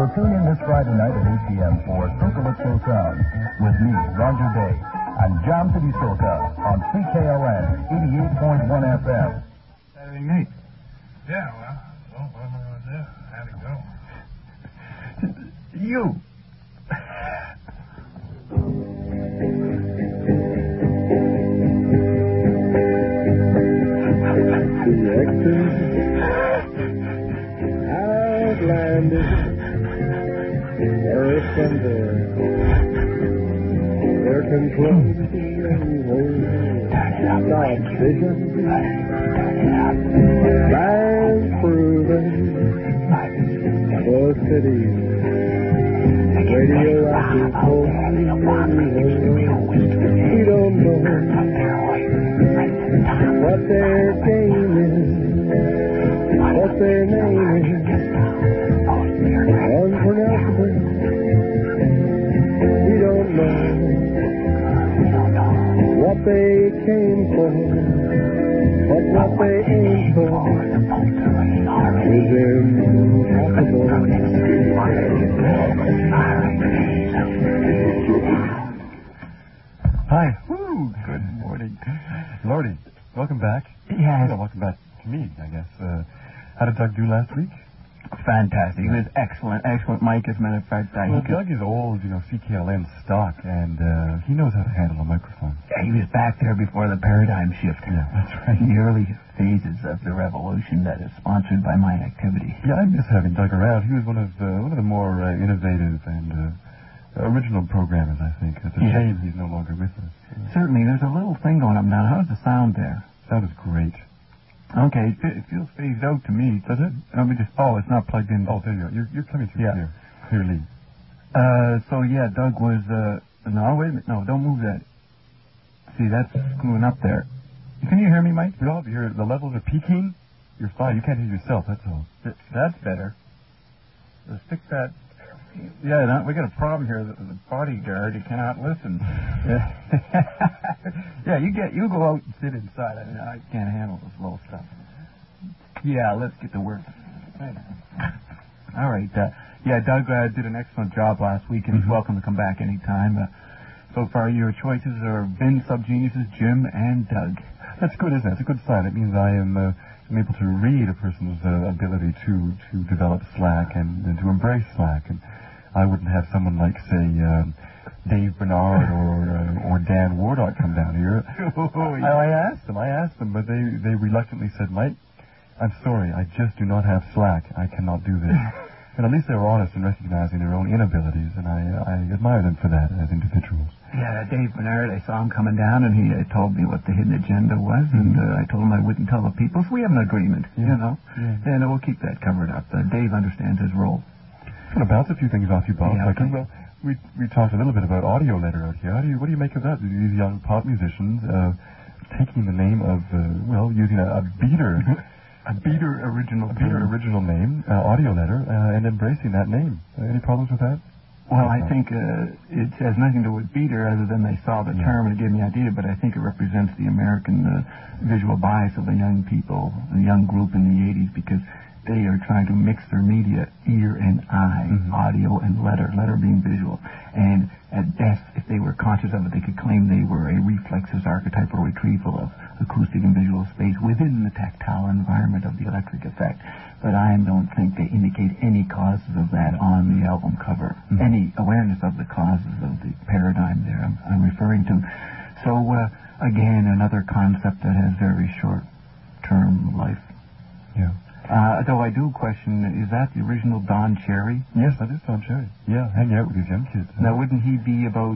So tune in this Friday night at 8 p.m. for Socalypso Sound with me, Roger Day, and Jam City Soca on CKLN 88.1 FM. Saturday night. Yeah, well, what am I going to do? I had to go. You. The X's have landed Earth under their control. God's vision lies proven. The city radioactive cold. We don't know what their game is, what their name is, unpronounceable. We don't know what they came for, but what they aim for is impossible. Hi. Woo, good morning. Lordy, welcome back. Yes. Well, welcome back to me, I guess. How did Doug do last week? Fantastic. It was excellent. Excellent, Mike, as a matter of fact. Well, Doug is old, CKLN stock, and he knows how to handle a microphone. Yeah, he was back there before the paradigm shift. Yeah, that's right. In the early phases of the revolution that is sponsored by my activity. Yeah, I miss having Doug around. He was one of the more innovative and original programmers, I think. It's a shame he's no longer with us. Certainly. There's a little thing going up now. How's the sound there? That was great. Okay, it feels phased out to me. Does it? Let me just... Oh, it's not plugged in. Oh, there you are. You're coming through clearly. Doug was... No, wait a minute. No, don't move that. See, that's screwing up there. Can you hear me, Mike? No, the levels are peaking. You're fine. You can't hear yourself, that's all. That's better. Let's stick that... Yeah, no, we got a problem here. The bodyguard, he cannot listen. Yeah, you go out and sit inside. I mean, I can't handle this little stuff. Yeah, let's get to work. All right. Doug did an excellent job last week, and he's welcome to come back anytime. So far, your choices are Ben Subgeniuses, Jim, and Doug. That's good, isn't it? It's a good sign. It means I am able to read a person's ability to develop Slack and to embrace Slack. And I wouldn't have someone like, say, Dave Bernard or Dan Wardock come down here. I asked them, but they reluctantly said, Mike, I'm sorry, I just do not have Slack. I cannot do this. And at least they were honest in recognizing their own inabilities, and I admire them for that as individuals. Yeah, Dave Bernard, I saw him coming down, and he told me what the hidden agenda was, and I told him I wouldn't tell the people, so we have an agreement, and we'll keep that covered up. Dave understands his role. I'm going to bounce a few things off you, Bob. Yeah, okay. Well, we talked a little bit about audio letter out here. What do you make of that? These young pop musicians taking the name of, using a beater... A beater original name, audio letter, and embracing that name. Any problems with that? Well, I think it has nothing to do with beater other than they saw the term and it gave me an idea, but I think it represents the American visual bias of the young people, the young group in the 80s, because they are trying to mix their media, ear and eye, audio and letter being visual. And at best, if they were conscious of it, they could claim they were a reflexes archetypal retrieval of acoustic and visual space within the tactile environment of the electric effect. But I don't think they indicate any causes of that on the album cover, any awareness of the causes of the paradigm there I'm referring to. So, again, another concept that has very short-term life. Yeah. Though I do question, is that the original Don Cherry? Yes, that is Don Cherry. Yeah, hanging out with these young kids. Now, wouldn't he be about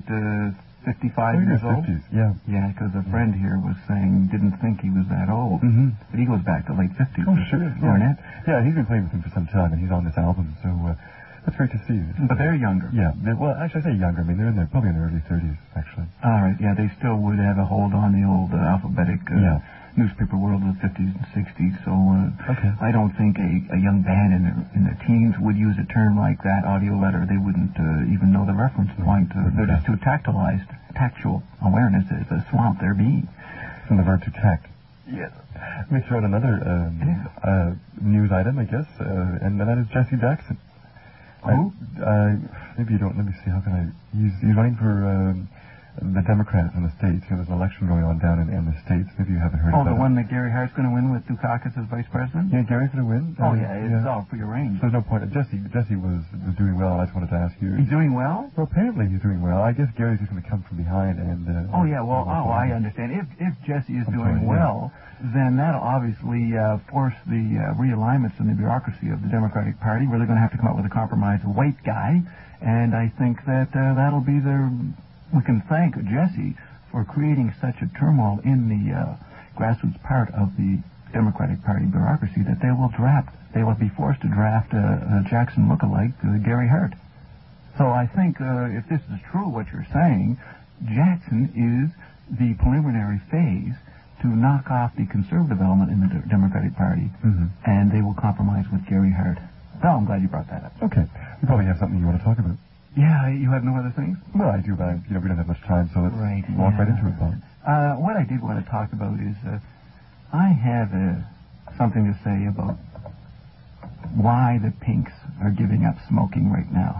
55 years old? 50s, yeah. Yeah, because a friend here was saying didn't think he was that old. But he goes back to late 50s. Oh, sure. Ornette. Yeah, he's been playing with him for some time, and he's on this album, so that's great to see. But they're younger. Yeah, well, actually, I say younger. I mean, they're probably in their early 30s, actually. All right, yeah, they still would have a hold on the old alphabetic newspaper world of the 50s and 60s, so I don't think a young band in their teens would use a term like that, audio letter. They wouldn't even know the reference point. They're just too tactualized. Tactual awareness is a swamp they're being. From the verb to tact. Yes. Let me throw in another news item, I guess, and that is Jesse Jackson. Who? Maybe you don't. Let me see. How can I? He's running for the Democrats in the States. There's an election going on down in the States. Maybe you haven't heard about it. Oh, the one that Gary Hart's going to win with Dukakis as vice president? Yeah, Gary's going to win. It's all prearranged. So there's no point. Jesse was doing well. I just wanted to ask you. He's doing well? Well, apparently he's doing well. I guess Gary's just going to come from behind and... I understand. If Jesse is doing well, then that'll obviously force the realignments in the bureaucracy of the Democratic Party, where they're going to have to come up with a compromised white guy. And I think that that'll be we can thank Jesse for creating such a turmoil in the grassroots part of the Democratic Party bureaucracy that they will be forced to draft a Jackson lookalike, Gary Hart. So I think if this is true, what you're saying, Jackson is the preliminary phase to knock off the conservative element in the Democratic Party, and they will compromise with Gary Hart. So I'm glad you brought that up. Okay. You probably have something you want to talk about. Yeah, you have no other things? Well, I do, but we don't have much time, so let's walk right into it, Bob. What I did want to talk about is I have something to say about why the Pinks are giving up smoking right now.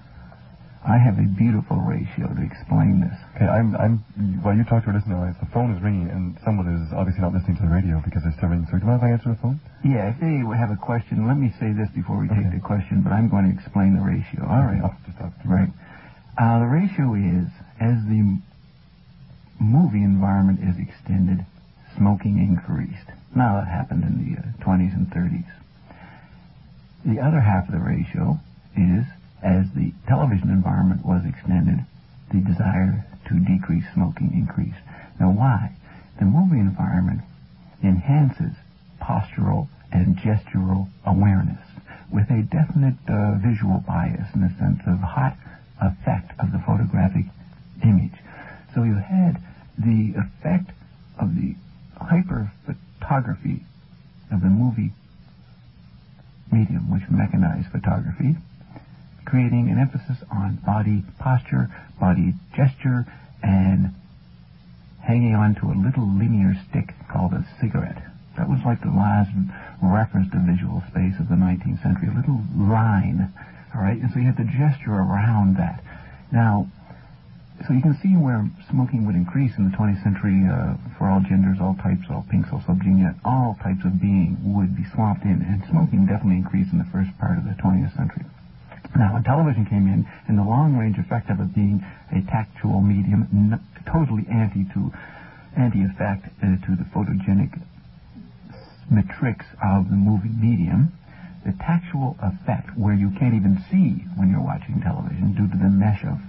I have a beautiful ratio to explain this. Okay, while you talk to our listener, the phone is ringing, and someone is obviously not listening to the radio because they're still ringing. So do you mind if I answer the phone? Yeah, if they have a question, let me say this before we take the question, but I'm going to explain the ratio. All right. Right. The ratio is, as the movie environment is extended, smoking increased. Now, that happened in the 20s and 30s. The other half of the ratio is, as the television environment was extended, the desire to decrease smoking increased. Now, why? The movie environment enhances postural and gestural awareness with a definite visual bias in the sense of hot effect of the photographic image. So you had the effect of the hyper-photography of the movie medium, which mechanized photography, creating an emphasis on body posture, body gesture, and hanging on to a little linear stick called a cigarette. That was like the last reference to visual space of the 19th century, a little line, all right? And so you had the gesture around that. Now, so you can see where smoking would increase in the 20th century for all genders, all types, all pinks, all subgenia, all types of being would be swamped in, and smoking definitely increased in the first part of the 20th century. Now, when television came in, and the long-range effect of it being a tactual medium, totally anti-effect to the photogenic matrix of the movie medium, the tactual effect, where you can't even see when you're watching television due to the mesh of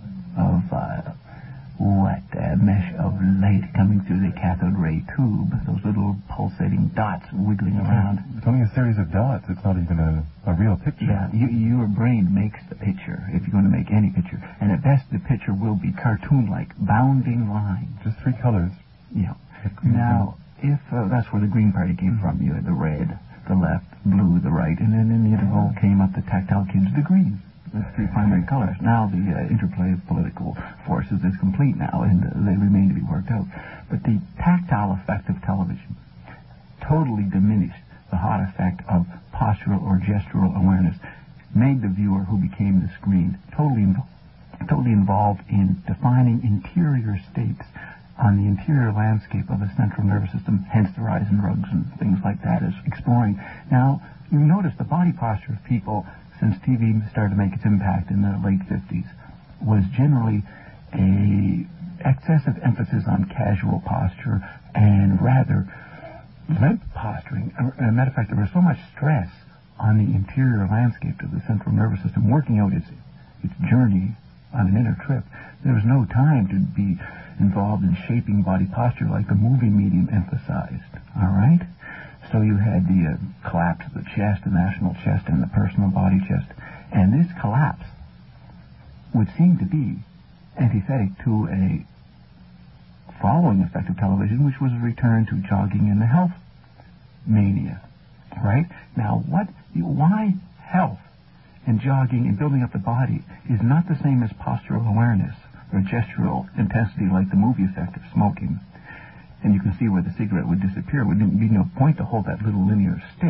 light coming through the cathode ray tube, those little pulsating dots wiggling around. It's only a series of dots. It's not even a real picture. Yeah, your brain makes the picture if you're going to make any picture. And at best, the picture will be cartoon-like, bounding lines. Just three colors. Yeah. Now, if that's where the Green Party came from, you had the red, the left, blue, the right, and then in the interval came up the tactile kids, the green. The three primary colors. Now the interplay of political forces is complete now, and they remain to be worked out. But the tactile effect of television totally diminished the hot effect of postural or gestural awareness, made the viewer who became the screen totally involved in defining interior states on the interior landscape of the central nervous system, hence the rise in drugs and things like that, is exploring. Now, you notice the body posture of people since TV started to make its impact in the late 50s, was generally a excessive emphasis on casual posture and rather limp posturing. As a matter of fact, there was so much stress on the interior landscape of the central nervous system working out its journey on an inner trip. There was no time to be involved in shaping body posture like the movie medium emphasized. All right? So you had the collapse of the chest, the national chest, and the personal body chest. And this collapse would seem to be antithetic to a following effect of television, which was a return to jogging and the health mania. Right? Now, why health and jogging and building up the body is not the same as postural awareness or gestural intensity like the movie effect of smoking. And you can see where the cigarette would disappear. Would be no point to hold that little linear stick.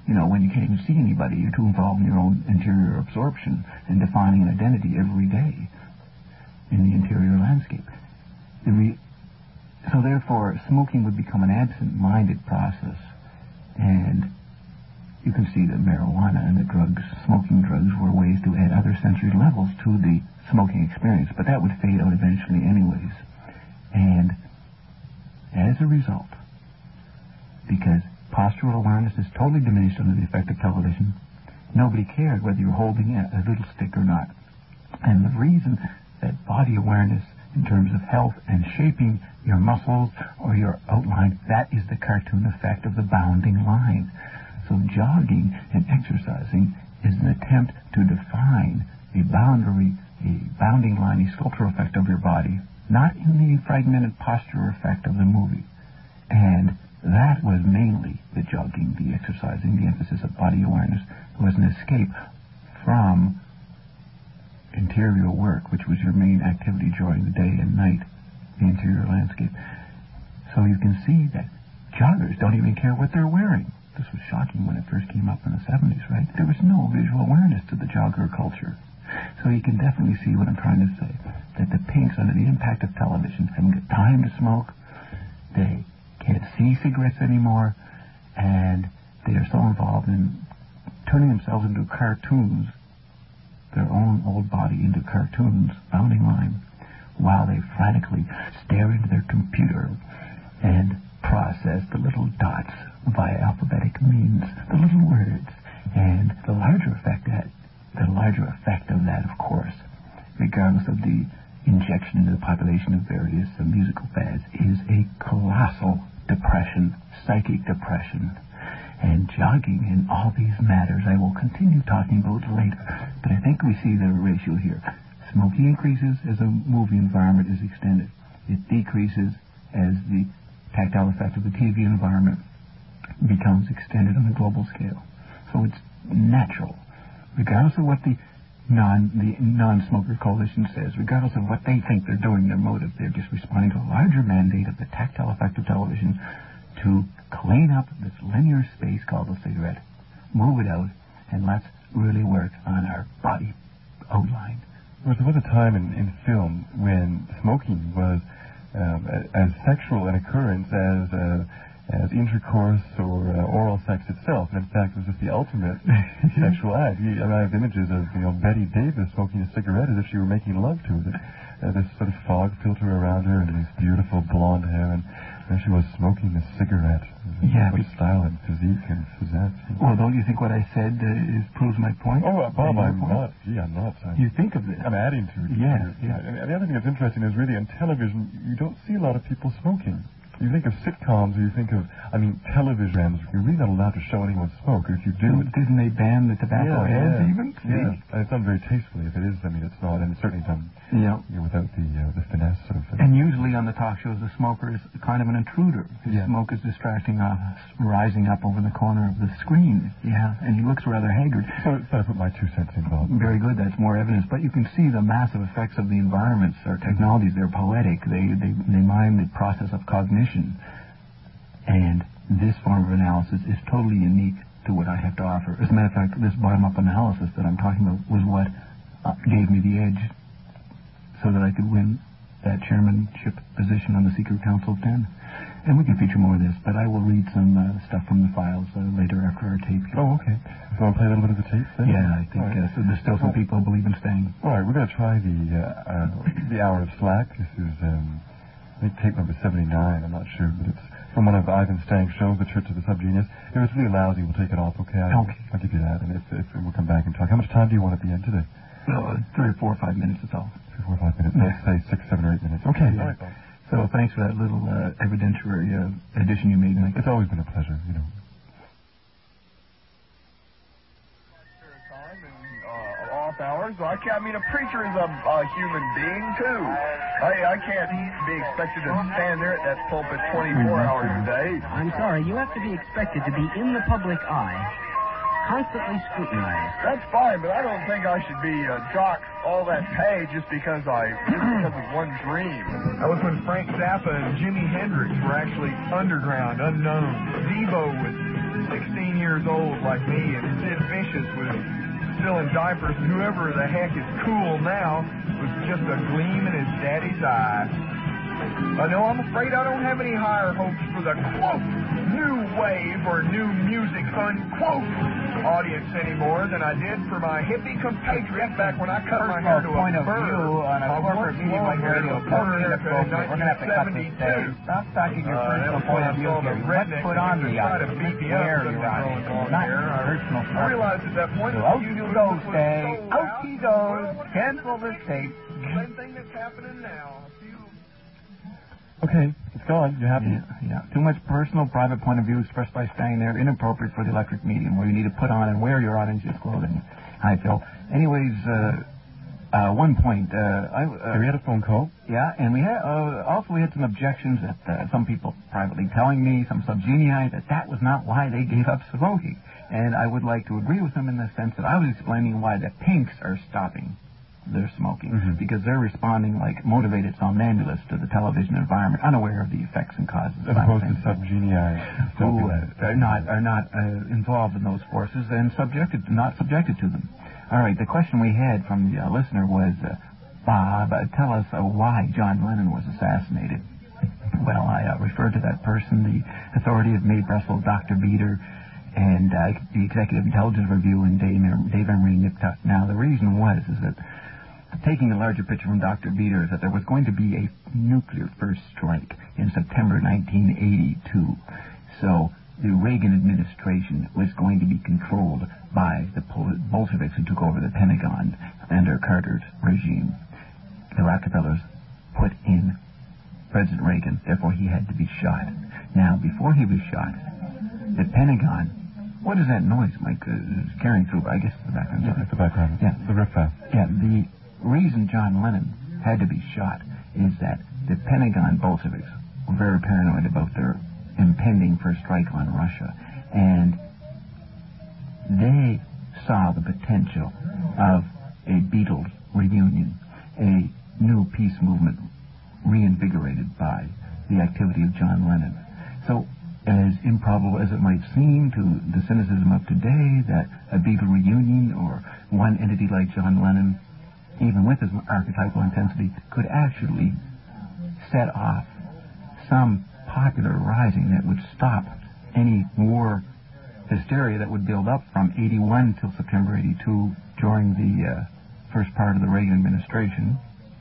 when you can't even see anybody, you're too involved in your own interior absorption and defining an identity every day in the interior landscape. So therefore, smoking would become an absent-minded process. And you can see that marijuana and the smoking drugs, were ways to add other sensory levels to the smoking experience. But that would fade out eventually anyways. And as a result, because postural awareness is totally diminished under the effect of television, nobody cared whether you're holding a little stick or not. And the reason that body awareness in terms of health and shaping your muscles or your outline, that is the cartoon effect of the bounding line. So jogging and exercising is an attempt to define a boundary, a bounding line, a sculptural effect of your body, not in the fragmented postural effect of the movie. And that was mainly the jogging, the exercising, the emphasis of body awareness was an escape from interior work, which was your main activity during the day and night, the interior landscape. So you can see that joggers don't even care what they're wearing. This was shocking when it first came up in the 70s, right? There was no visual awareness to the jogger culture. So you can definitely see what I'm trying to say, that the pinks, under the impact of television, haven't got time to smoke, they can't see cigarettes anymore, and they are so involved in turning themselves into cartoons, their own old body into cartoons, bounding line, while they frantically stare into their computer and process the little dots via alphabetic means, the little words. And the larger effect of that, of course, regardless of the injection into the population of various musical fads, is a colossal depression, psychic depression. And jogging and all these matters I will continue talking about later. But I think we see the ratio here. Smoking increases as a movie environment is extended. It decreases as the tactile effect of the TV environment becomes extended on a global scale. So it's natural, regardless of what the non-smoker coalition says, regardless of what they think they're doing, their motive, they're just responding to a larger mandate of the tactile effect of television to clean up this linear space called the cigarette, move it out, and let's really work on our body outline. Well, there was a time in film when smoking was as sexual an occurrence as intercourse or oral sex itself. And in fact, it was just the ultimate sexual act. I have images of Betty Davis smoking a cigarette as if she were making love to it. This sort of fog filter around her and this beautiful blonde hair, and there she was smoking a cigarette. Yeah, with style and physique and pizzazz. Well, don't you think what I said proves my point? Oh, Bob, I'm not. You think of this. I'm adding to it. Yes. And the other thing that's interesting is really on television, you don't see a lot of people smoking. You think of sitcoms, or you think of, televisions. You're really not allowed to show anyone smoke. If you do, didn't they ban the tobacco ads even? Yeah, and it's done very tastefully. If it is, it's not, and it's certainly done without the finesse of. And usually on the talk shows, the smoker is kind of an intruder. His smoke is distracting us, rising up over the corner of the screen. Yeah, and he looks rather haggard. So I put my 2 cents in, Bob. Very good. That's more evidence. But you can see the massive effects of the environments or technologies. They're poetic. They mime the process of cognition. And this form of analysis is totally unique to what I have to offer. As a matter of fact, this bottom-up analysis that I'm talking about was what gave me the edge so that I could win that chairmanship position on the Secret Council of 10. And we can feature more of this, but I will read some stuff from the files later after our tape. Oh, okay. So I'll play a little bit of the tape then? Yeah, I think so there's still some people who believe in staying. All right, we're going to try the Hour of Slack. This is, I think, tape number 79. I'm not sure, but it's from one of Ivan Stang's shows, The Church of the Subgenius. If it's really lousy, we'll take it off, okay? I'll give you that, and if we'll come back and talk. How much time do you want at the end today? 3 or 4 or 5 minutes is all. 3 or 4 or 5 minutes. Let's say 6, 7, or 8 minutes. Okay. All right, Bob. So thanks for that little evidentiary addition you made. It's always been a pleasure, Off hours. A preacher is a human being too. I can't be expected to stand there at that pulpit 24 hours a day. I'm sorry, you have to be expected to be in the public eye, constantly scrutinized. That's fine, but I don't think I should be docked all that pay just because of one dream. That was when Frank Zappa and Jimi Hendrix were actually underground, unknown. Devo was 16 years old like me, and Sid Vicious was still in diapers, and whoever the heck is cool now was just a gleam in his daddy's eye. No, I'm afraid I don't have any higher hopes for the, quote, new wave or new music, unquote, audience anymore than I did for my hippie compatriot back when I cut my hair to a point of bird. view on a corporate medium like radio, totally inappropriate. We're going to have to cut this day. Stop talking your personal point of view here. You must put on the ice. You must wear your audience. Not personal stuff. I realized at that point So out you go, Stay. Out he goes. Cancel this tape. Same thing that's happening now. Okay, it's gone. You happy? Yeah. Too much personal, private point of view expressed by staying there, inappropriate for the electric medium, where you need to put on and wear your audience's clothing. Hi, Phil. Anyways, one point. We had a phone call. Yeah, and we had also we had some objections that some people privately telling me, some subgenii, that was not why they gave up smoking. And I would like to agree with them in the sense that I was explaining why the pinks are stopping their smoking, because they're responding like motivated somnambulists to the television environment, unaware of the effects and causes. As opposed to subgenii who are not involved in those forces and not subjected to them. All right, the question we had from the listener was, Bob, tell us why John Lennon was assassinated. Well, I referred to that person, the authority of Mae Brussel, Dr. Beater, and the Executive Intelligence Review and Dave Emery Niptuck. Now, the reason is that taking a larger picture from Dr. Beater is that there was going to be a nuclear first strike in September 1982. So the Reagan administration was going to be controlled by the Bolsheviks who took over the Pentagon under Carter's regime. The Rockefellers put in President Reagan, therefore he had to be shot. Now, before he was shot, the Pentagon... What is that noise, Mike? It's carrying through, I guess it's the background. Yeah, it's the background. Yeah. The riff-raff. Yeah, the reason John Lennon had to be shot is that the Pentagon Bolsheviks were very paranoid about their impending first strike on Russia, and they saw the potential of a Beatles reunion, a new peace movement reinvigorated by the activity of John Lennon. So, as improbable as it might seem to the cynicism of today that a Beatle reunion or one entity like John Lennon, even with his archetypal intensity, could actually set off some popular rising that would stop any war hysteria that would build up from 81 till September 82 during the first part of the Reagan administration.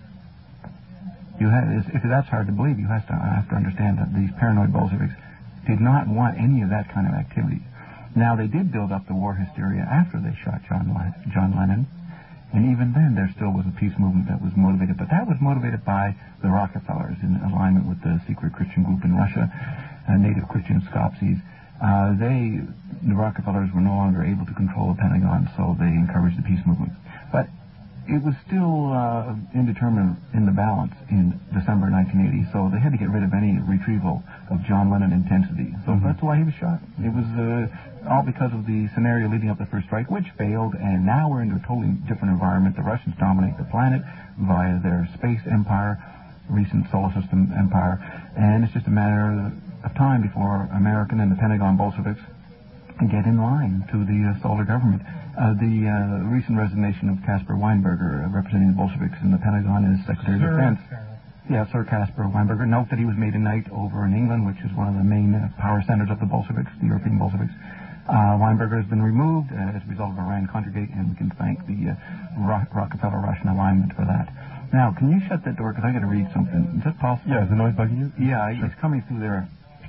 If that's hard to believe, you have to understand that these paranoid Bolsheviks did not want any of that kind of activity. Now, they did build up the war hysteria after they shot John Lennon, and even then there still was a peace movement that was motivated, but that was motivated by the Rockefellers in alignment with the secret Christian group in Russia, native Christian Skopsis. The Rockefellers were no longer able to control the Pentagon, so they encouraged the peace movement. But it was still indeterminate in the balance in December 1980, so they had to get rid of any retrieval of John Lennon intensity. So that's why he was shot. It was all because of the scenario leading up to the first strike, which failed, and now we're into a totally different environment. The Russians dominate the planet via their space empire, recent solar system empire, and it's just a matter of time before American and the Pentagon Bolsheviks get in line to the solar government. The recent resignation of Caspar Weinberger, representing the Bolsheviks in the Pentagon as Secretary of Defense. Yeah, Sir Caspar Weinberger. Note that he was made a knight over in England, which is one of the main power centers of the Bolsheviks, the European Bolsheviks. Weinberger has been removed as a result of Iran-Contra-Gate, and we can thank the Rockefeller-Russian alignment for that. Now, can you shut that door, because I got to read something. Is that possible? Yeah, is the noise bugging you? Yeah, it's coming through there.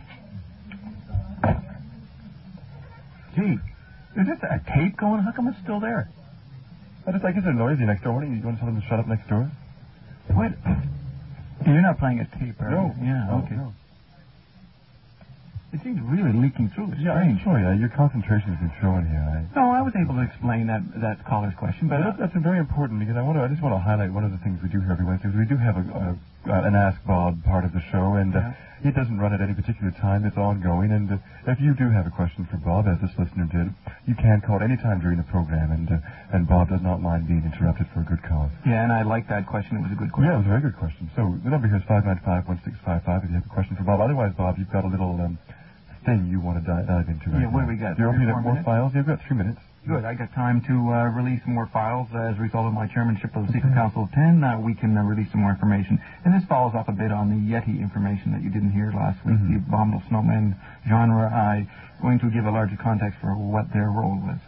Gee, is this a tape going? How come it's still there? I guess they're noisy next door. You want to tell them to shut up next door? What? You're not playing a tape, are you? No. Yeah, okay. No. It seems really leaking through. It's I'm strange. sure, your concentration has been showing here. No, I was able to explain that caller's question, but that's very important, because I just want to highlight one of the things we do here every Wednesday. We do have an Ask Bob part of the show, and it doesn't run at any particular time. It's ongoing, and if you do have a question for Bob, as this listener did, you can call at any time during the program, and Bob does not mind being interrupted for a good cause. Yeah, and I like that question. It was a good question. Yeah, it was a very good question. So the number here is 595-1655 if you have a question for Bob. Otherwise, Bob, you've got a little thing you want to dive into right Yeah, what now. do we got? You're opening up 4 more minutes? files? You've got 3 minutes. Good. I got time to release more files as a result of my chairmanship of the Secret Council of 10. We can release some more information. And this follows up a bit on the Yeti information that you didn't hear last week, the abominable snowman genre. I'm going to give a larger context for what their role was.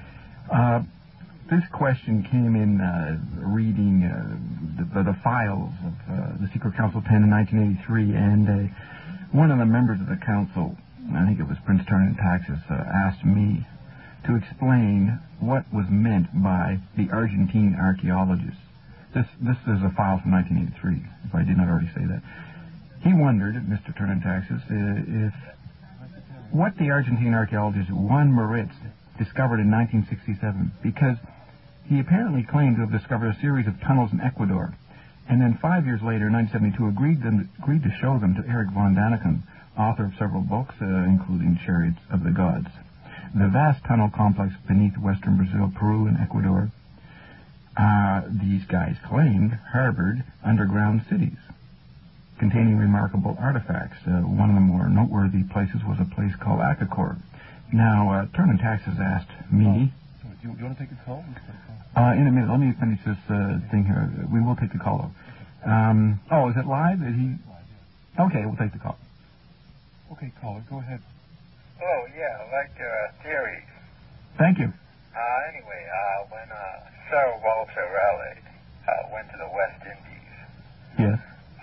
This question came in reading the files of the Secret Council of 10 in 1983, and one of the members of the council, I think it was Prince Turnantaxis, asked me to explain what was meant by the Argentine archaeologists. This is a file from 1983, if I did not already say that. He wondered, Mr. Turnantaxis, if what the Argentine archaeologist Juan Moritz discovered in 1967, because he apparently claimed to have discovered a series of tunnels in Ecuador, and then 5 years later, in 1972, agreed to show them to Eric von Daniken, author of several books, including Chariots of the Gods. The vast tunnel complex beneath western Brazil, Peru, and Ecuador, these guys claimed, harbored underground cities containing remarkable artifacts. One of the more noteworthy places was a place called Acacor. Now, Turnantaxis asked me... Do you want to take a call? In a minute. Let me finish this thing here. We will take the call, though. Is it live? Okay, we'll take the call. Okay, caller, go ahead. Oh, yeah, I like your theories. Thank you. Anyway, when Sir Walter Raleigh went to the West Indies, Yes.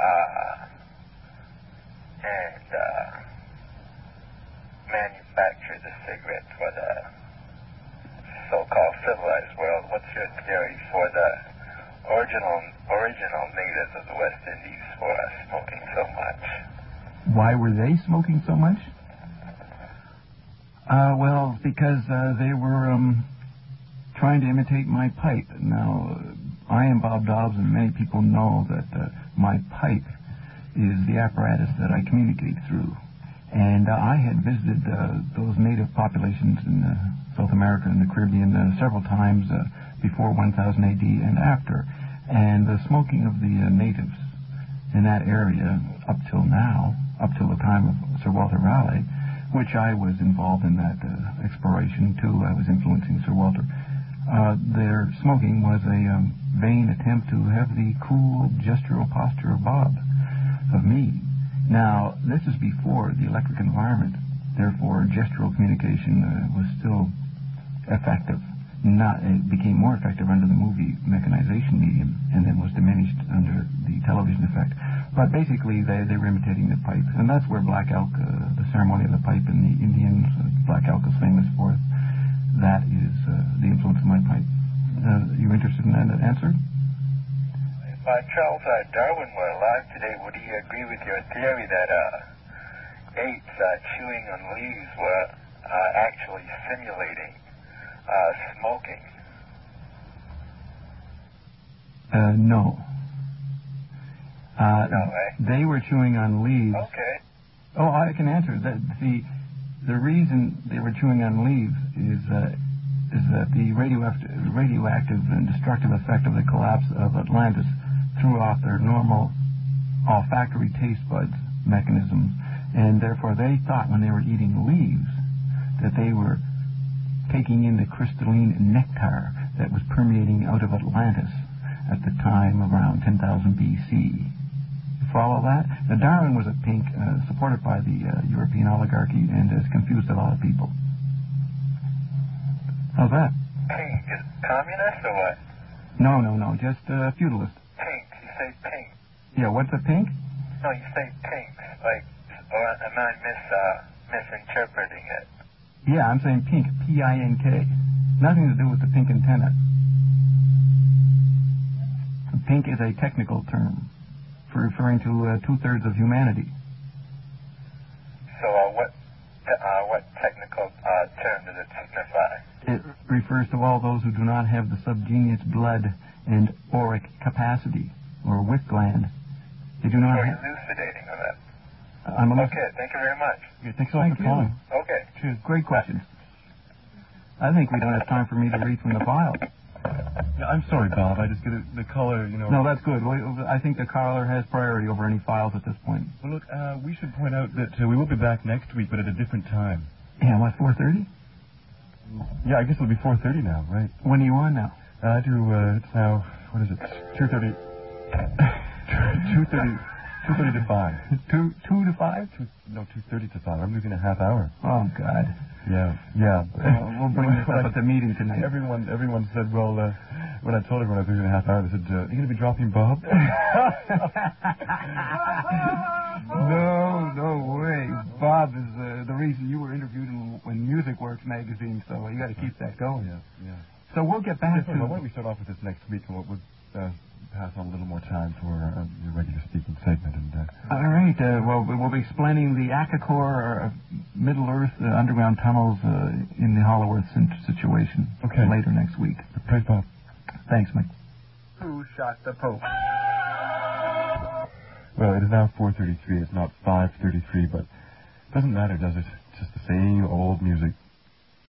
and manufactured the cigarettes for the so-called civilized world, what's your theory for the original natives of the West Indies for smoking so much? Why were they smoking so much? Well, because they were trying to imitate my pipe. Now, I am Bob Dobbs, and many people know that my pipe is the apparatus that I communicate through. And I had visited those native populations in South America and the Caribbean several times before 1000 AD and after. And the smoking of the natives in that area up till now, up till the time of Sir Walter Raleigh, which I was involved in that exploration too. I was influencing Sir Walter. Their smoking was a vain attempt to have the cool gestural posture of Bob, of me. Now, this is before the electric environment. Therefore, gestural communication was still effective. It became more effective under the movie mechanization medium, and then was diminished under the television effect. But basically, they were imitating the pipe, and that's where Black Elk, the ceremony of the pipe in the Indians, Black Elk is famous for. That is the influence of my pipe. You interested in that answer? If Charles Darwin were alive today, would he agree with your theory that apes chewing on leaves were actually simulating smoking? No. No, eh? They were chewing on leaves. Okay. Oh, I can answer that. The reason they were chewing on leaves is that the radioactive and destructive effect of the collapse of Atlantis threw off their normal olfactory taste buds mechanism, and therefore they thought when they were eating leaves that they were taking in the crystalline nectar that was permeating out of Atlantis at the time around 10,000 BC. Follow that? Now, Darwin was a pink, supported by the European oligarchy, and has confused a lot of people. How's that? Pink. Is communist or what? No, just feudalist. Pink. You say pink. Yeah, what's a pink? No, you say pink. Like, or am I misinterpreting it? Yeah, I'm saying pink. P-I-N-K. Nothing to do with the pink antenna. Pink is a technical term for referring to 2/3 of humanity. So what technical term does it signify? It refers to all those who do not have the subgenius blood and auric capacity, or wick gland. They do not You're have... elucidating on that. Okay, thank you very much. Okay, thanks for calling. Okay. Cheers. Great questions. I think we don't have time for me to read from the file. I'm sorry, Bob. I just get the caller, you know. No, that's good. I think the caller has priority over any files at this point. Well, look, we should point out that we will be back next week, but at a different time. Yeah, what, 4:30? Yeah, I guess it'll be 4:30 now, right? When are you on now? I do, it's now, what is it, 2:30 to 5. 2 to 5? 2:30 to 5. I'm losing a half hour. Oh, God. Yeah. We'll bring this up at the meeting tonight. Everyone said, well, when I told everyone I was losing a half hour, they said, are you going to be dropping Bob? No way. Bob is the reason you were interviewed in Music Works magazine, so you got to keep that going. Yeah. So we'll get back to... Why don't we start off with this next week, and we'll pass on a little more time for your regular speaking segment. All right. Well, we'll be explaining the Akakor Middle Earth underground tunnels in the Hollow Earth situation later next week. Praise Bob. Thanks, Mike. Who shot the Pope? Well, it is now 4:33. It's not 5:33, but it doesn't matter, does it? It's just the same old music.